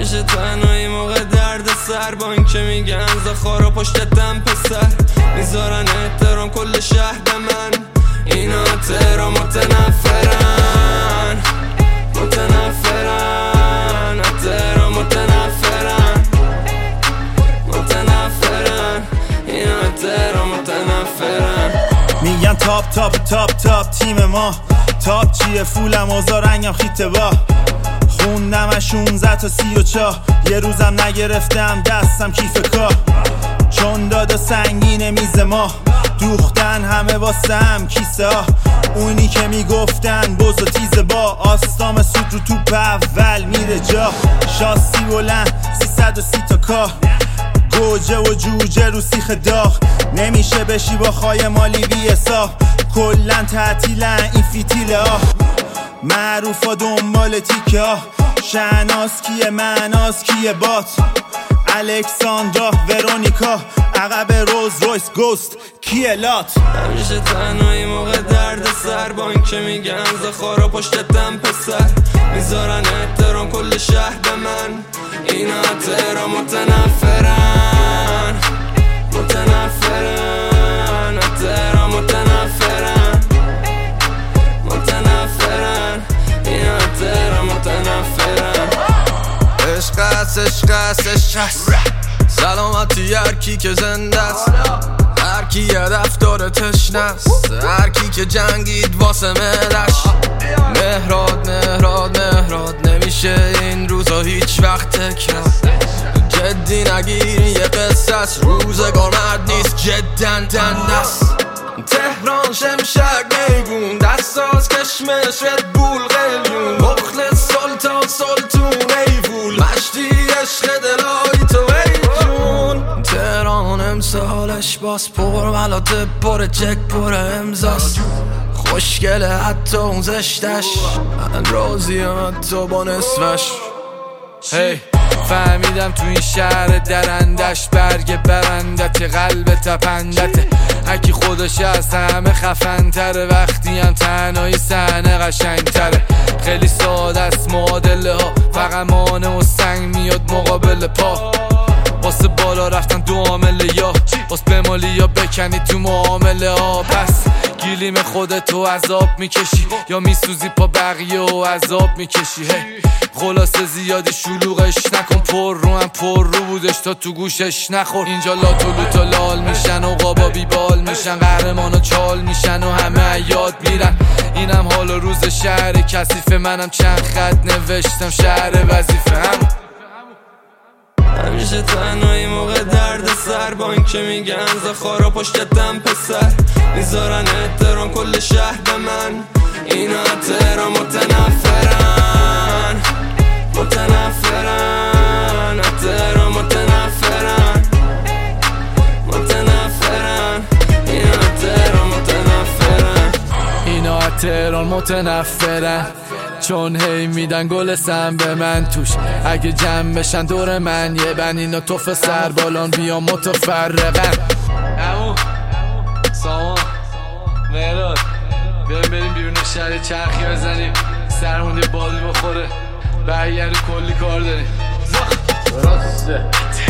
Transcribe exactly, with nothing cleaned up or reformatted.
همیشه تنهایی موقع درد سر، با این که میگن زخارا پشتتم پسر، میذارن احترام کل شهر به من. اینا تهران متنفرن متنفرن تهران متنفرن متنفرن اینا تهران متنفرن. میگن تاپ تاپ تاپ تاپ تیم ما، تاپ چیه فولم اوزا رنگم خیته با، خوندم از شونزده تا سی و چاه، یه روزم نگرفتم دستم کیف کاه، چون دادا سنگینه میز ما، دوختن همه واسه هم کیسه ها، اونی که میگفتن بز و تیز با، آستام سود رو توپ اول میره جا، شاسی بلند سیصد و سی تا کاه، گوجه و جوجه رو سیخ داغ، نمیشه بشی با خای مالی بی حساب، کلن تعطیلن این فیتیله ها، معروف ها دنبال تیکه ها، شهناز کیه معناز کیه بات، الکساندرا ورونیکا، عقب روز رویس گوست کیه لات. همیشه تنهایی موقع درد سر، با این که میگن زخارا پشتتم پسر، میذارن احترام کل شهر به من. اینا تهران متنفرن متنفرن تهران متنفرن متنفرن اینا تهران متنفرن. عشق است عشق است عشق است، سلامتی هر کی که زنده است، هر کی هدف داره تشنه است، هر کی که جنگید واسه ملش. مهراد مهراد مهراد نمیشه این روزا هیچ وقت تکرار، جدی نگیری یه قصه است، روزگار مرد نیست جدن دنده است. تهران شمشک میگون دستاز کشمش ردبول قلیون، مخلص سلطان سلطون ایفول، مشتی عشق دلایی تو ای جون. تهران امسالش باز پر ملاته پر چک پر امزاست، خوشگله حتی اون زشتش، من راضیم حتی با نصفش. هی hey. فهمیدم تو این شهر درندش، برگ برندت قلب تپندته، هکی خودش از همه خفن تره، وقتی هم تنهایی صحنه قشنگ تره، خیلی ساده است معادله ها، فقط مانع و سنگ میاد مقابل پا، واسه بالا رفتن دو عامله، یا واسه بمالی یا بکنی تو معامله ها. پس گیلیم خودتو عذاب میکشی یا میسوزی پا بقیه و عذاب میکشی. هی خلاصه زیادی شلوغش نکن، پر رو هم پر رو بودش تا تو گوشش نخور. اینجا لاتولو تا لال میشن و قابا بیبال میشن، قهرمان و چال میشن و همه یاد میرن. اینم حال و روز شهر کثیفه، منم چند خط نوشتم شهر وظیفه. هم همیشه تنهایی موقع درد سر، با این که میگن زخارا پشتتم پسر، میذارن احترام کل شهر به من. اینا تهران متنفرن متنفرن تهران متنفرن متنفرن اینا تهران متنفرن. اینا تهران متنفرن چون هی میدن گل سم به من توش، اگه جمع بشن دور من یه بن، اینا توف سر بالان بیا متفرقن. امو سامان مهراد بیایم بریم بیرون شهر چرخی بزنیم، سرمون یه بادی بخوره، برگرد کلی کار داریم. راسته